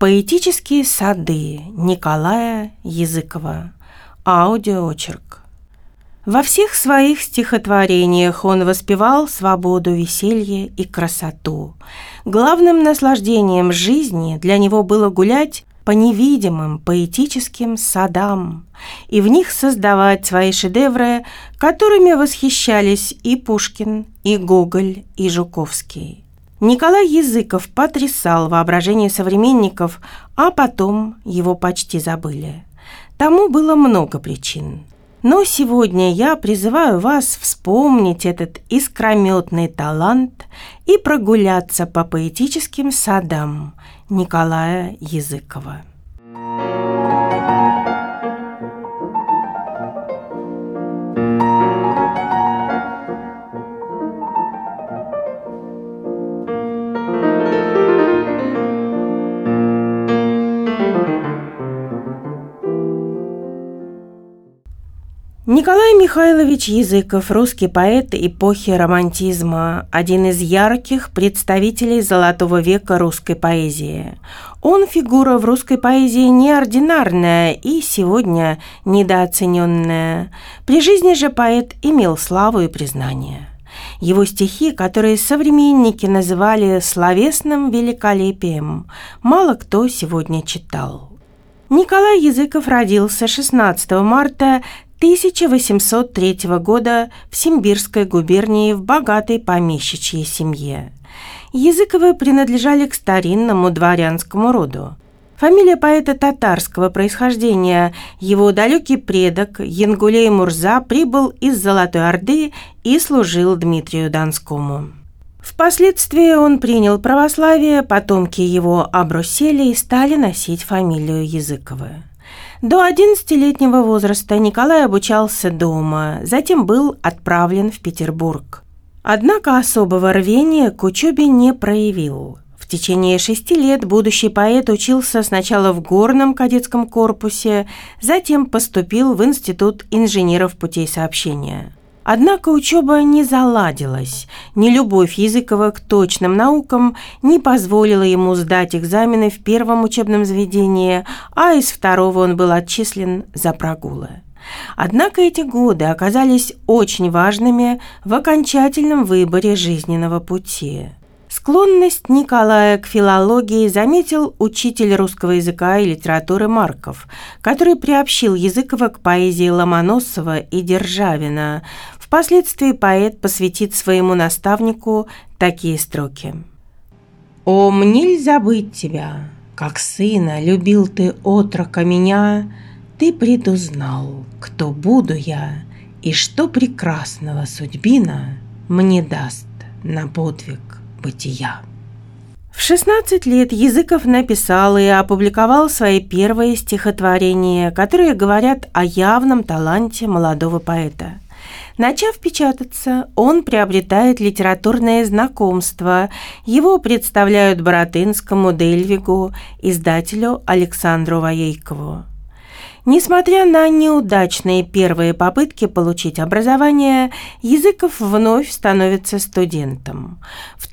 Поэтические сады Николая Языкова. Аудиоочерк. Во всех своих стихотворениях он воспевал свободу, веселье и красоту. Главным наслаждением жизни для него было гулять по невидимым поэтическим садам и в них создавать свои шедевры, которыми восхищались и Пушкин, и Гоголь, и Жуковский. Николай Языков потрясал воображение современников, а потом его почти забыли. Тому было много причин. Но сегодня я призываю вас вспомнить этот искрометный талант и прогуляться по поэтическим садам Николая Языкова. Николай Михайлович Языков – русский поэт эпохи романтизма, один из ярких представителей золотого века русской поэзии. Он фигура в русской поэзии неординарная и сегодня недооцененная. При жизни же поэт имел славу и признание. Его стихи, которые современники называли словесным великолепием, мало кто сегодня читал. Николай Языков родился 16 марта 1803 года в Симбирской губернии в богатой помещичьей семье. Языковы принадлежали к старинному дворянскому роду. Фамилия поэта татарского происхождения, его далекий предок Янгулей Мурза прибыл из Золотой Орды и служил Дмитрию Донскому. Впоследствии он принял православие, потомки его обрусели и стали носить фамилию Языковы. До 11-летнего возраста Николай обучался дома, затем был отправлен в Петербург. Однако особого рвения к учебе не проявил. В течение 6 лет будущий поэт учился сначала в горном кадетском корпусе, затем поступил в Институт инженеров путей сообщения. Однако учеба не заладилась. Нелюбовь Языкова к точным наукам не позволила ему сдать экзамены в первом учебном заведении, а из второго он был отчислен за прогулы. Однако эти годы оказались очень важными в окончательном выборе жизненного пути. Склонность Николая к филологии заметил учитель русского языка и литературы Марков, который приобщил Языкова к поэзии Ломоносова и Державина. Впоследствии поэт посвятит своему наставнику такие строки. «О, мне ль забыть тебя, как сына любил ты отрока меня, ты предузнал, кто буду я, и что прекрасного судьбина мне даст на подвиг бытия». В 16 лет Языков написал и опубликовал свои первые стихотворения, которые говорят о явном таланте молодого поэта. Начав печататься, он приобретает литературное знакомство. Его представляют Баратынскому, Дельвигу, издателю Александру Воейкову. Несмотря на неудачные первые попытки получить образование, Языков вновь становится студентом. В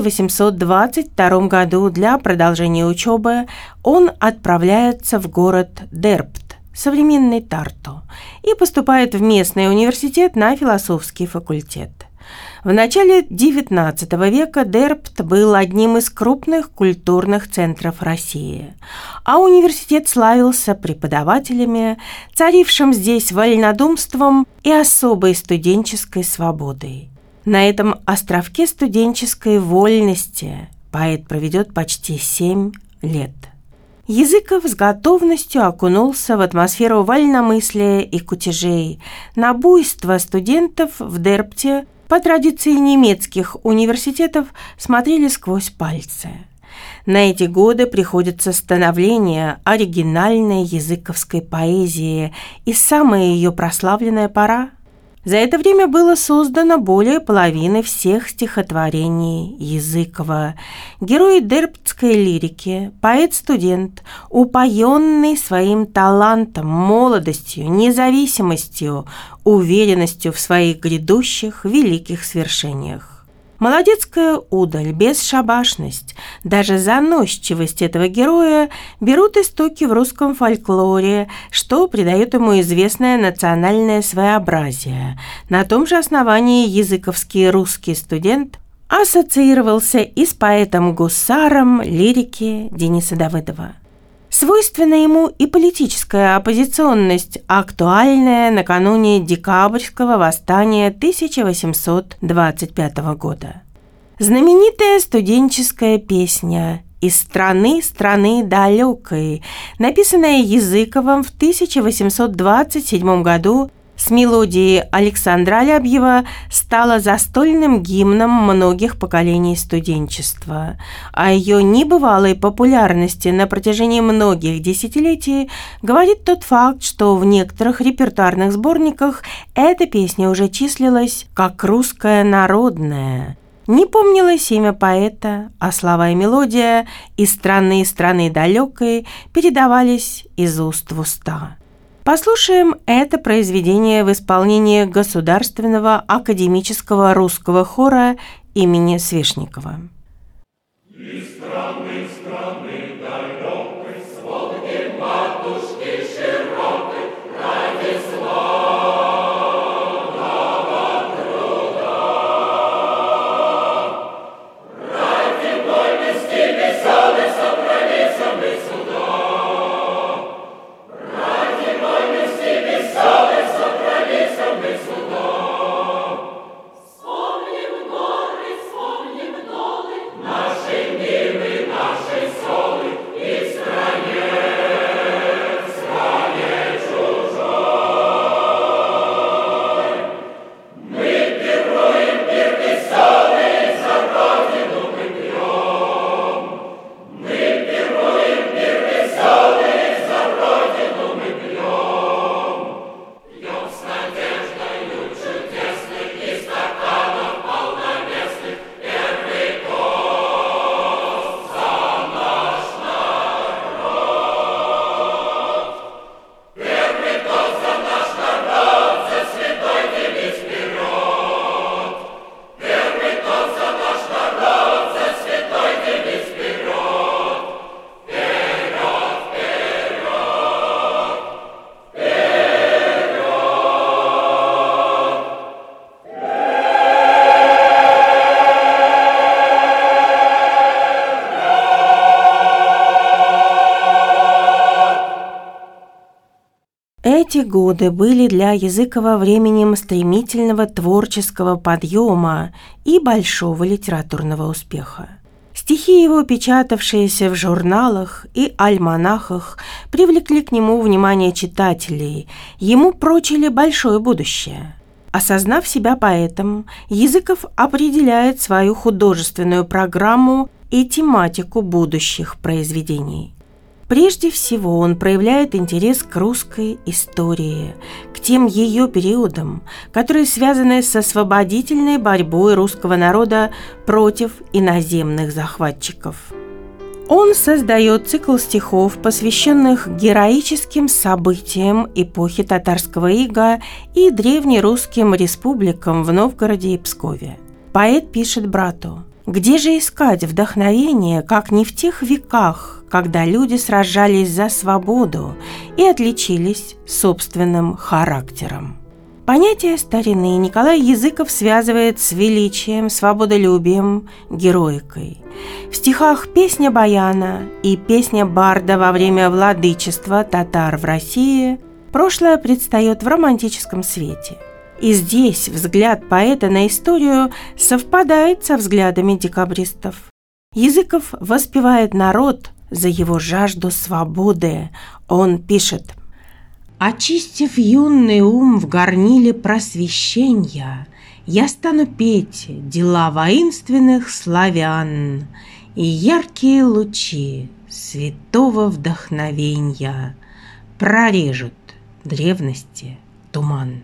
1822 году для продолжения учебы он отправляется в город Дербт, современный Тарту, и поступает в местный университет на философский факультет. В начале XIX века Дербт был одним из крупных культурных центров России, а университет славился преподавателями, царившим здесь вольнодумством и особой студенческой свободой. На этом островке студенческой вольности поэт проведет почти 7 лет. Языков с готовностью окунулся в атмосферу вольномыслия и кутежей. На буйство студентов в Дербте по традиции немецких университетов смотрели сквозь пальцы. На эти годы приходится становление оригинальной языковской поэзии и самая ее прославленная пора. За это время было создано более половины всех стихотворений Языкова. Герой дербтской лирики, поэт-студент, упоенный своим талантом, молодостью, независимостью, уверенностью в своих грядущих великих свершениях. Молодецкая удаль, бесшабашность, даже заносчивость этого героя берут истоки в русском фольклоре, что придает ему известное национальное своеобразие. На том же основании языковский русский студент ассоциировался и с поэтом-гусаром лирики Дениса Давыдова. Свойственна ему и политическая оппозиционность, актуальная накануне декабрьского восстания 1825 года. Знаменитая студенческая песня «Из страны далекой», написанная Языковым в 1827 году с мелодией Александра Алябьева, стала застольным гимном многих поколений студенчества. О ее небывалой популярности на протяжении многих десятилетий говорит тот факт, что в некоторых репертуарных сборниках эта песня уже числилась как русская народная. Не помнилось имя поэта, а слова и мелодия «Из страны далекой» передавались из уст в уста. Послушаем это произведение в исполнении Государственного академического русского хора имени Свешникова. Из страны далекой, свободы матушки широкой, ради славного труда, ради вольности веселой собрались мы сюда. Эти годы были для Языкова временем стремительного творческого подъема и большого литературного успеха. Стихи его, печатавшиеся в журналах и альманахах, привлекли к нему внимание читателей, ему прочили большое будущее. Осознав себя поэтом, Языков определяет свою художественную программу и тематику будущих произведений. Прежде всего, он проявляет интерес к русской истории, к тем ее периодам, которые связаны с освободительной борьбой русского народа против иноземных захватчиков. Он создает цикл стихов, посвященных героическим событиям эпохи татарского ига и древнерусским республикам в Новгороде и Пскове. Поэт пишет брату: «Где же искать вдохновение, как не в тех веках, когда люди сражались за свободу и отличились собственным характером?» Понятие старины Николай Языков связывает с величием, свободолюбием, героикой. В стихах «Песня баяна» и «Песня барда» во время владычества татар в России прошлое предстает в романтическом свете. И здесь взгляд поэта на историю совпадает со взглядами декабристов. Языков воспевает народ за его жажду свободы. Он пишет: «Очистив юный ум в горниле просвещения, я стану петь дела воинственных славян, и яркие лучи святого вдохновенья прорежут древности туман».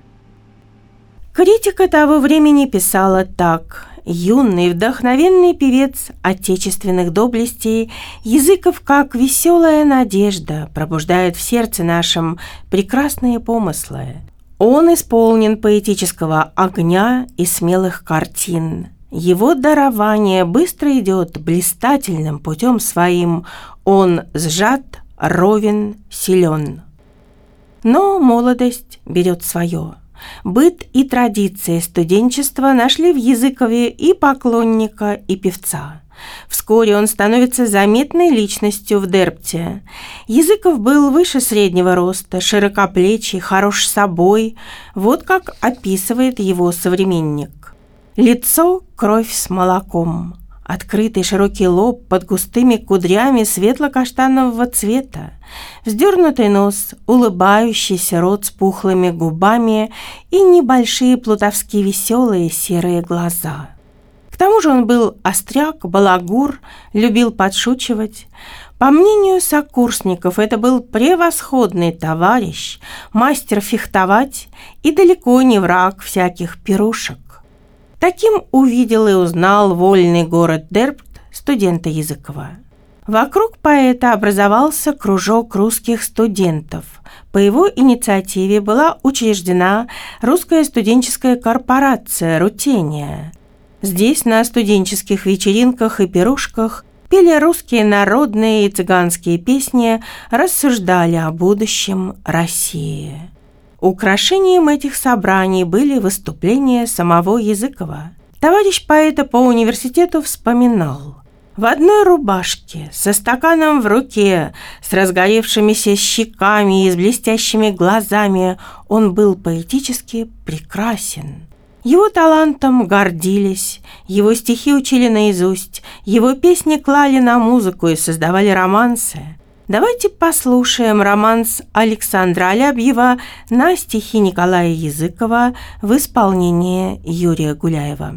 Критика того времени писала так: юный, вдохновенный певец отечественных доблестей, Языков, как веселая надежда, пробуждает в сердце нашем прекрасные помыслы. Он исполнен поэтического огня и смелых картин. Его дарование быстро идет блистательным путем своим, он сжат, ровен, силен. Но молодость берет свое. Быт и традиции студенчества нашли в Языкове и поклонника, и певца. Вскоре он становится заметной личностью в Дербте. Языков был выше среднего роста, широкоплечий, хорош собой. Вот как описывает его современник. Лицо – кровь с молоком. Открытый широкий лоб под густыми кудрями светло-каштанового цвета, вздернутый нос, улыбающийся рот с пухлыми губами и небольшие плутовски веселые серые глаза. К тому же он был остряк, балагур, любил подшучивать. По мнению сокурсников, это был превосходный товарищ, мастер фехтовать и далеко не враг всяких пирушек. Таким увидел и узнал вольный город Дербт студента Языкова. Вокруг поэта образовался кружок русских студентов. По его инициативе была учреждена русская студенческая корпорация «Рутения». Здесь на студенческих вечеринках и пирушках пели русские народные и цыганские песни, рассуждали о будущем России. Украшением этих собраний были выступления самого Языкова. Товарищ поэта по университету вспоминал: в одной рубашке, со стаканом в руке, с разгоревшимися щеками и с блестящими глазами он был поэтически прекрасен. Его талантом гордились, его стихи учили наизусть, его песни клали на музыку и создавали романсы. Давайте послушаем романс Александра Алябьева на стихи Николая Языкова в исполнении Юрия Гуляева.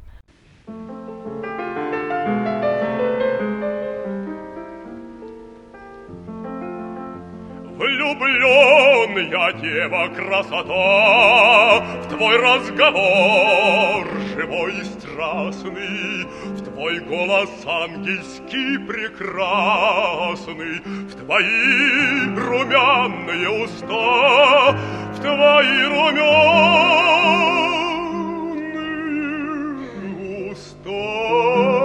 Влюблен я, дева, красота, в твой разговор живой и страстный, в твой голос ангельский прекрасный, в твои румяные уста, в твои румяные уста.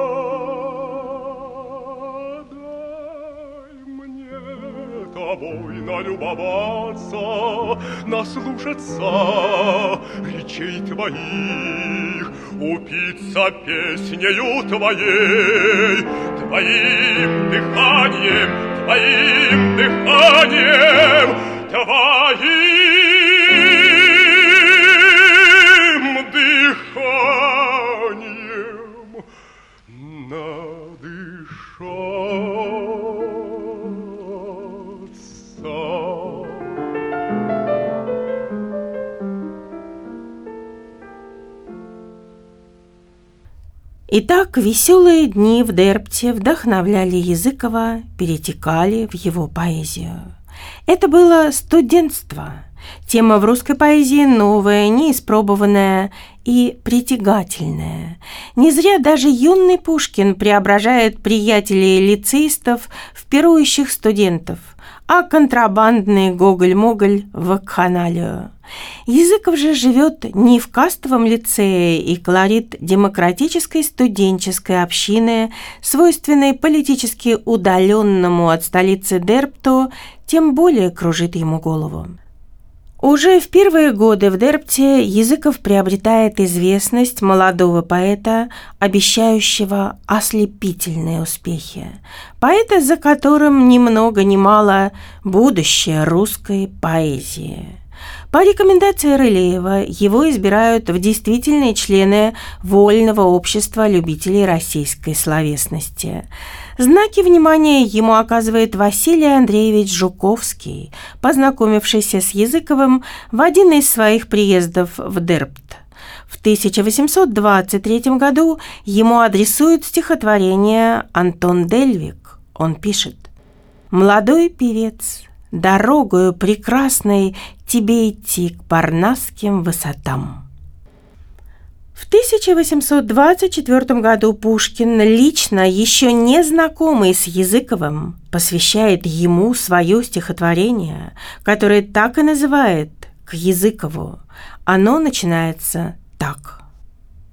Тобой налюбоваться, наслушаться речей твоих, упиться песнею твоей, твоим дыханием, твоим дыханием, твоим дыханием надышать. Итак, веселые дни в Дербте вдохновляли Языкова, перетекали в его поэзию. Это было студентство. Тема в русской поэзии новая, неиспробованная и притягательная. Не зря даже юный Пушкин преображает приятелей лицеистов в пирующих студентов, а контрабандный Гоголь-Моголь в вакханалию. Языков же живет не в кастовом лицее и колорит демократической студенческой общины, свойственной политически удаленному от столицы Дербту, тем более кружит ему голову. Уже в первые годы в Дербте Языков приобретает известность молодого поэта, обещающего ослепительные успехи. Поэта, за которым ни много ни мало будущее русской поэзии. По рекомендации Рылеева его избирают в действительные члены Вольного общества любителей российской словесности. Знаки внимания ему оказывает Василий Андреевич Жуковский, познакомившийся с Языковым в один из своих приездов в Дербт. В 1823 году ему адресует стихотворение Антон Дельвиг. Он пишет: «Молодой певец, дорогою прекрасной тебе идти к парнасским высотам». В 1824 году Пушкин, лично еще не знакомый с Языковым, посвящает ему свое стихотворение, которое так и называет «К Языкову». Оно начинается так.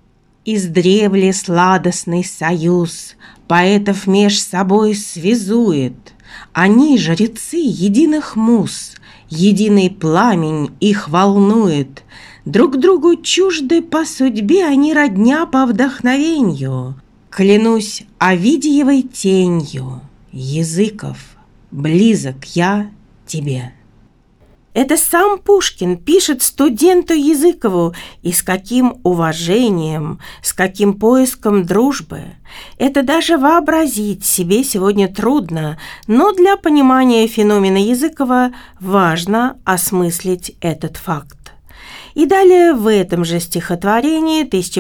Издревле сладостный союз поэтов меж собой связует. Они жрецы единых муз, единый пламень их волнует. Друг другу чужды по судьбе, они родня по вдохновенью. Клянусь Овидиевой тенью, Языков, близок я тебе. Это сам Пушкин пишет студенту Языкову, и с каким уважением, с каким поиском дружбы. Это даже вообразить себе сегодня трудно, но для понимания феномена Языкова важно осмыслить этот факт. И далее в этом же стихотворении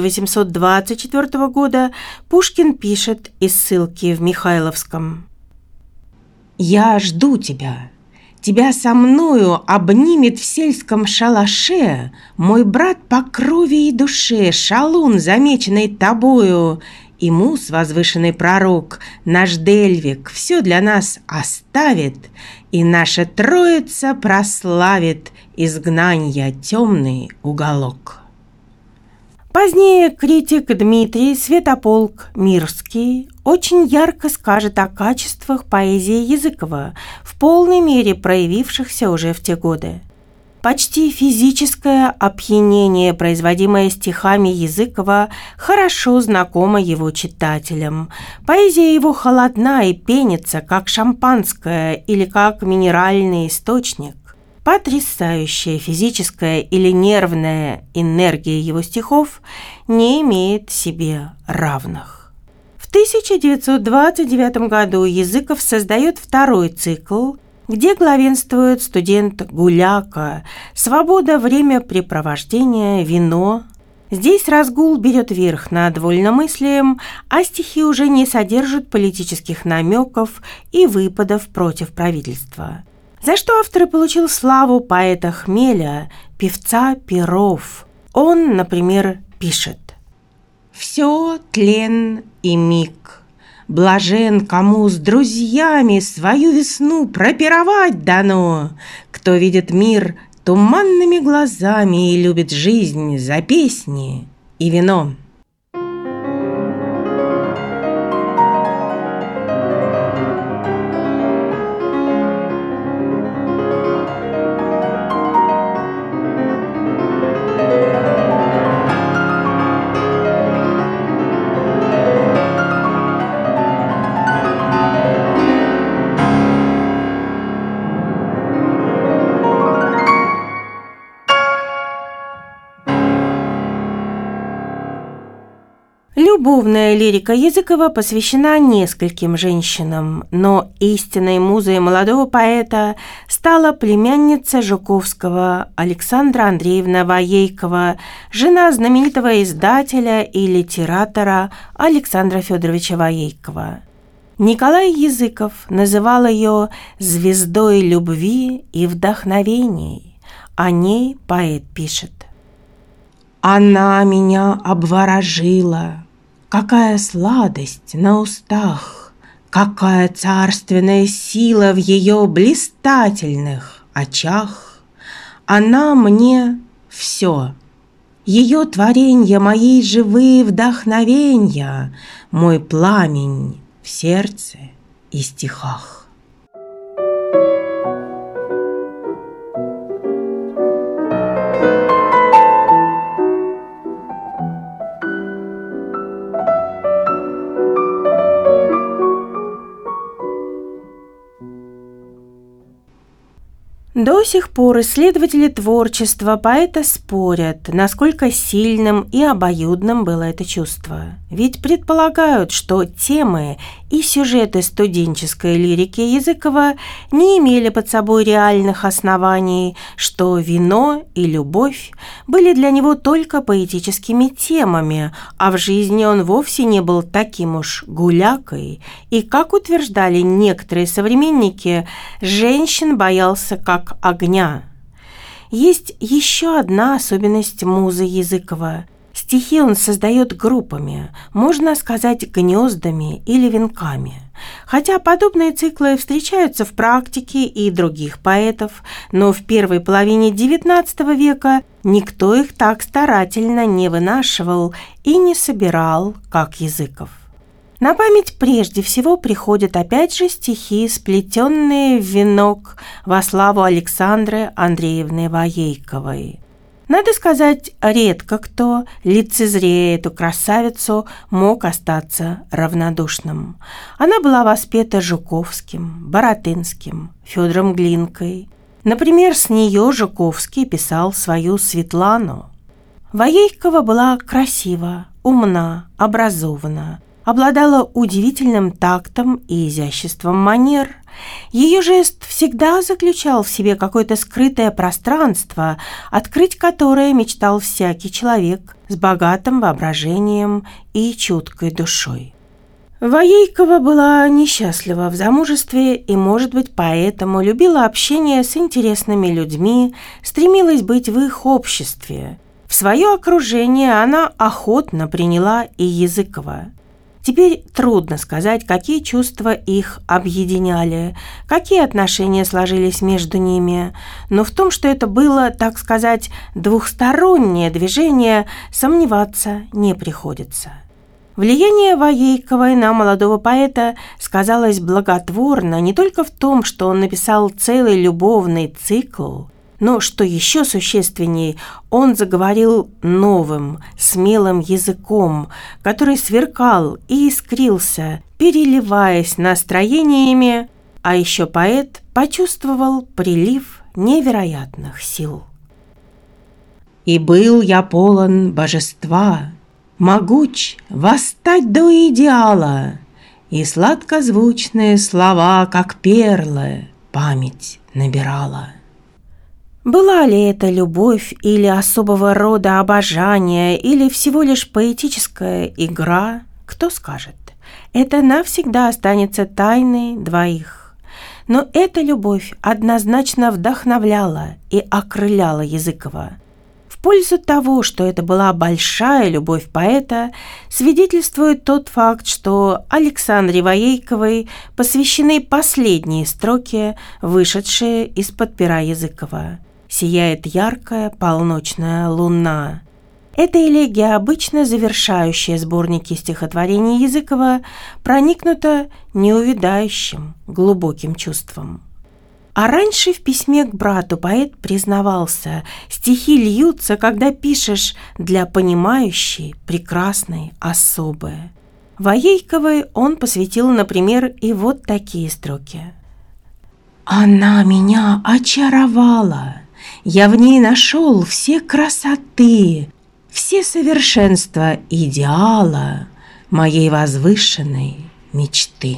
1824 года Пушкин пишет из ссылки в Михайловском: «Я жду тебя. Тебя со мною обнимет в сельском шалаше мой брат по крови и душе, шалун, замеченный тобою, и муз, возвышенный пророк, наш Дельвик, все для нас оставит, и наша троица прославит изгнанья темный уголок». Позднее критик Дмитрий Святополк-Мирский очень ярко скажет о качествах поэзии Языкова, в полной мере проявившихся уже в те годы. Почти физическое опьянение, производимое стихами Языкова, хорошо знакомо его читателям. Поэзия его холодна и пенится, как шампанское или как минеральный источник. Потрясающая физическая или нервная энергия его стихов не имеет себе равных. В 1929 году Языков создает второй цикл, где главенствует студент Гуляка, свобода времяпрепровождения, вино. Здесь разгул берет верх над вольномыслием, а стихи уже не содержат политических намеков и выпадов против правительства. За что автор получил славу поэта хмеля, певца перов. Он, например, пишет: «Все тлен и миг. Блажен, кому с друзьями свою весну пропировать дано, кто видит мир туманными глазами и любит жизнь за песни и вино». Любовная лирика Языкова посвящена нескольким женщинам, но истинной музой молодого поэта стала племянница Жуковского Александра Андреевна Воейкова, жена знаменитого издателя и литератора Александра Федоровича Воейкова. Николай Языков называл ее «звездой любви и вдохновений». О ней поэт пишет: «Она меня обворожила. Какая сладость на устах, какая царственная сила в ее блистательных очах. Она мне все. Ее творенья, мои живые вдохновенья, мой пламень в сердце и стихах». До сих пор исследователи творчества поэта спорят, насколько сильным и обоюдным было это чувство. Ведь предполагают, что темы и сюжеты студенческой лирики Языкова не имели под собой реальных оснований, что вино и любовь были для него только поэтическими темами, а в жизни он вовсе не был таким уж гулякой, и, как утверждали некоторые современники, женщин боялся как огня. Есть еще одна особенность музы Языкова. Стихи он создает группами, можно сказать, гнездами или венками. Хотя подобные циклы встречаются в практике и других поэтов, но в первой половине XIX века никто их так старательно не вынашивал и не собирал, как Языков. На память прежде всего приходят опять же стихи, сплетенные в венок во славу Александры Андреевны Воейковой. Надо сказать, редко кто, лицезрея эту красавицу, мог остаться равнодушным. Она была воспета Жуковским, Баратынским, Федором Глинкой. Например, с нее Жуковский писал свою Светлану. Воейкова была красива, умна, образована, обладала удивительным тактом и изяществом манер. Ее жест всегда заключал в себе какое-то скрытое пространство, открыть которое мечтал всякий человек с богатым воображением и чуткой душой. Воейкова была несчастлива в замужестве и, может быть, поэтому любила общение с интересными людьми, стремилась быть в их обществе. В свое окружение она охотно приняла и Языкова. Теперь трудно сказать, какие чувства их объединяли, какие отношения сложились между ними, но в том, что это было, так сказать, двухстороннее движение, сомневаться не приходится. Влияние Воейковой на молодого поэта сказалось благотворно не только в том, что он написал целый любовный цикл, но, что еще существенней, он заговорил новым, смелым языком, который сверкал и искрился, переливаясь настроениями, а еще поэт почувствовал прилив невероятных сил. «И был я полон божества, могуч восстать до идеала, и сладкозвучные слова, как перлы, память набирала». Была ли это любовь или особого рода обожание, или всего лишь поэтическая игра, кто скажет? Это навсегда останется тайной двоих. Но эта любовь однозначно вдохновляла и окрыляла Языкова. В пользу того, что это была большая любовь поэта, свидетельствует тот факт, что Александре Воейковой посвящены последние строки, вышедшие из-под пера Языкова. «Сияет яркая полночная луна». Эта элегия, обычно завершающая сборники стихотворений Языкова, проникнута неувядающим, глубоким чувством. А раньше в письме к брату поэт признавался: «Стихи льются, когда пишешь для понимающей, прекрасной особы». Воейковой он посвятил, например, и вот такие строки. «Она меня очаровала. Я в ней нашел все красоты, все совершенства идеала моей возвышенной мечты».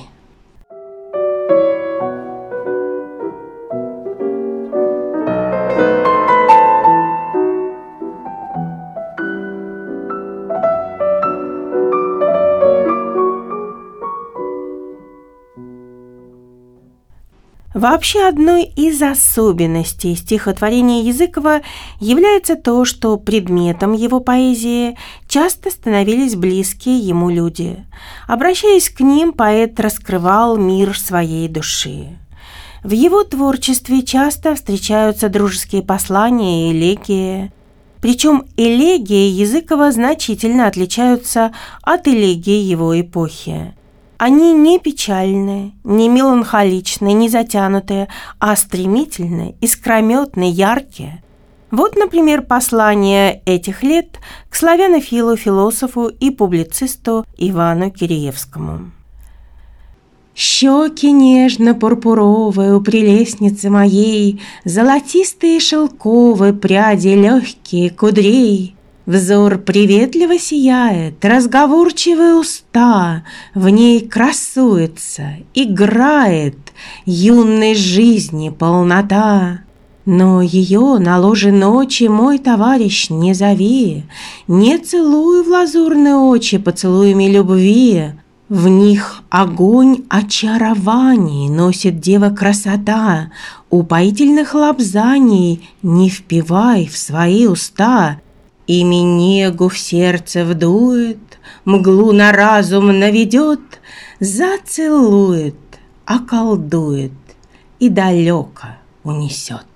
Вообще одной из особенностей стихотворения Языкова является то, что предметом его поэзии часто становились близкие ему люди. Обращаясь к ним, поэт раскрывал мир своей души. В его творчестве часто встречаются дружеские послания и элегии. Причем элегии Языкова значительно отличаются от элегий его эпохи. Они не печальные, не меланхоличные, не затянутые, а стремительные, искрометные, яркие. Вот, например, послание этих лет к славянофилу, философу и публицисту Ивану Киреевскому. «Щеки нежно-пурпуровые у прелестницы моей, золотистые шелковые пряди легкие кудрей. Взор приветливо сияет, разговорчивые уста, в ней красуется, играет юной жизни полнота. Но ее на ложе ночи, мой товарищ, не зови, не целуй в лазурные очи поцелуями любви. В них огонь очарований носит дева красота, упоительных лобзаний не впивай в свои уста. Ими негу в сердце вдует, мглу на разум наведет, зацелует, околдует и далеко унесет.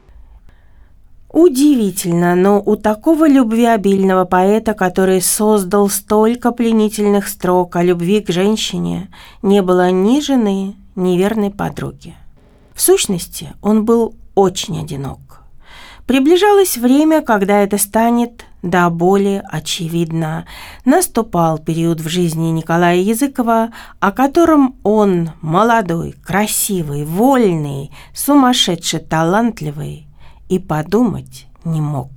Удивительно, но у такого любвеобильного поэта, который создал столько пленительных строк о любви к женщине, не было ни жены, ни верной подруги. В сущности, он был очень одинок. Приближалось время, когда это станет до боли очевидно. Наступал период в жизни Николая Языкова, о котором он, молодой, красивый, вольный, сумасшедше талантливый, и подумать не мог.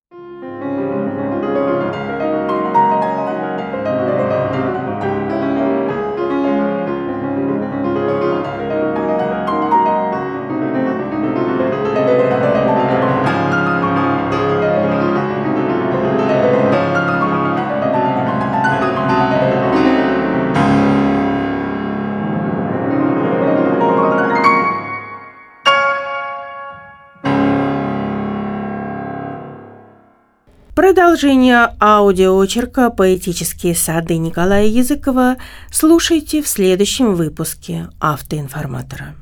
Продолжение аудиоочерка «Поэтические сады» Николая Языкова слушайте в следующем выпуске «Автоинформатора».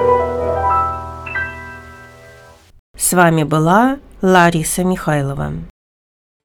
С вами была Лариса Михайлова.